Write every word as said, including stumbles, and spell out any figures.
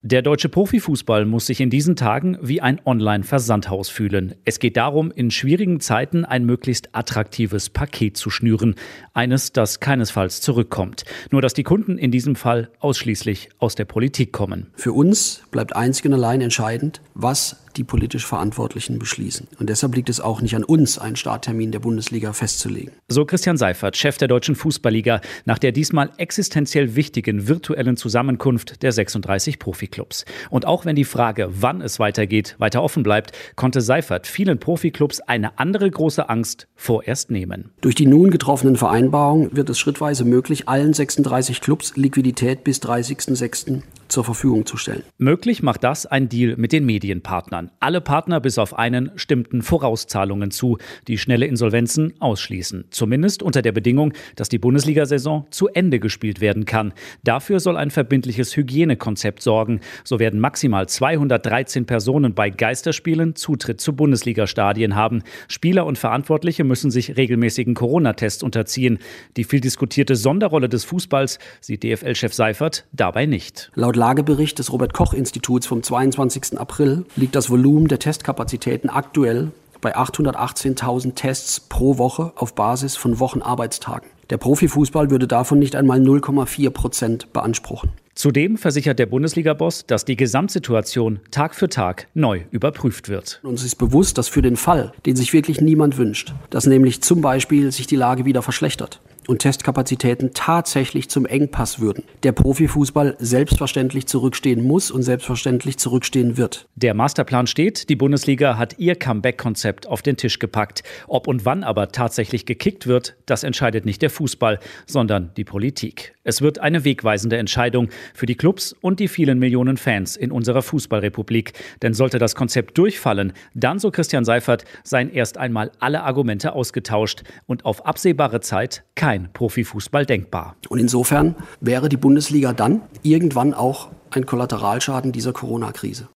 Der deutsche Profifußball muss sich in diesen Tagen wie ein Online-Versandhaus fühlen. Es geht darum, in schwierigen Zeiten ein möglichst attraktives Paket zu schnüren. Eines, das keinesfalls zurückkommt. Nur, dass die Kunden in diesem Fall ausschließlich aus der Politik kommen. Für uns bleibt einzig und allein entscheidend, was die politisch Verantwortlichen beschließen. Und deshalb liegt es auch nicht an uns, einen Starttermin der Bundesliga festzulegen. So Christian Seifert, Chef der Deutschen Fußballliga, nach der diesmal existenziell wichtigen virtuellen Zusammenkunft der sechsunddreißig Profiklubs. Und auch wenn die Frage, wann es weitergeht, weiter offen bleibt, konnte Seifert vielen Profiklubs eine andere große Angst vorerst nehmen. Durch die nun getroffenen Vereinbarungen wird es schrittweise möglich, allen sechsunddreißig Clubs Liquidität bis dreißigsten sechsten zur Verfügung zu stellen. Möglich macht das ein Deal mit den Medienpartnern. Alle Partner bis auf einen stimmten Vorauszahlungen zu, die schnelle Insolvenzen ausschließen. Zumindest unter der Bedingung, dass die Bundesliga-Saison zu Ende gespielt werden kann. Dafür soll ein verbindliches Hygienekonzept sorgen. So werden maximal zweihundertdreizehn Personen bei Geisterspielen Zutritt zu Bundesliga-Stadien haben. Spieler und Verantwortliche müssen sich regelmäßigen Corona-Tests unterziehen. Die viel diskutierte Sonderrolle des Fußballs sieht D F L-Chef Seifert dabei nicht. Laut Lagebericht des Robert-Koch-Instituts vom zweiundzwanzigsten April liegt das Volumen der Testkapazitäten aktuell bei achthundertachtzehntausend Tests pro Woche auf Basis von Wochenarbeitstagen. Der Profifußball würde davon nicht einmal null Komma vier Prozent beanspruchen. Zudem versichert der Bundesliga-Boss, dass die Gesamtsituation Tag für Tag neu überprüft wird. Uns ist bewusst, dass für den Fall, den sich wirklich niemand wünscht, dass nämlich zum Beispiel sich die Lage wieder verschlechtert und Testkapazitäten tatsächlich zum Engpass würden, der Profifußball selbstverständlich zurückstehen muss und selbstverständlich zurückstehen wird. Der Masterplan steht, die Bundesliga hat ihr Comeback-Konzept auf den Tisch gepackt. Ob und wann aber tatsächlich gekickt wird, das entscheidet nicht der Fußball, sondern die Politik. Es wird eine wegweisende Entscheidung für die Clubs und die vielen Millionen Fans in unserer Fußballrepublik. Denn sollte das Konzept durchfallen, dann, so Christian Seifert, seien erst einmal alle Argumente ausgetauscht und auf absehbare Zeit kein Profifußball denkbar. Und insofern wäre die Bundesliga dann irgendwann auch ein Kollateralschaden dieser Corona-Krise.